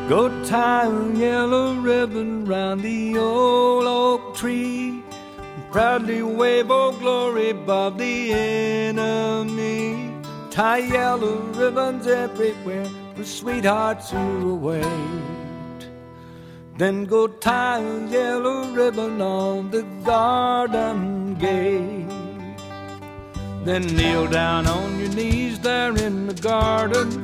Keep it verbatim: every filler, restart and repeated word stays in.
Go tie a yellow ribbon round the old oak tree, proudly wave Old Glory above the enemy. Tie yellow ribbons everywhere for sweethearts who await. Then go tie a yellow ribbon on the garden gate. Then kneel down on your knees there in the garden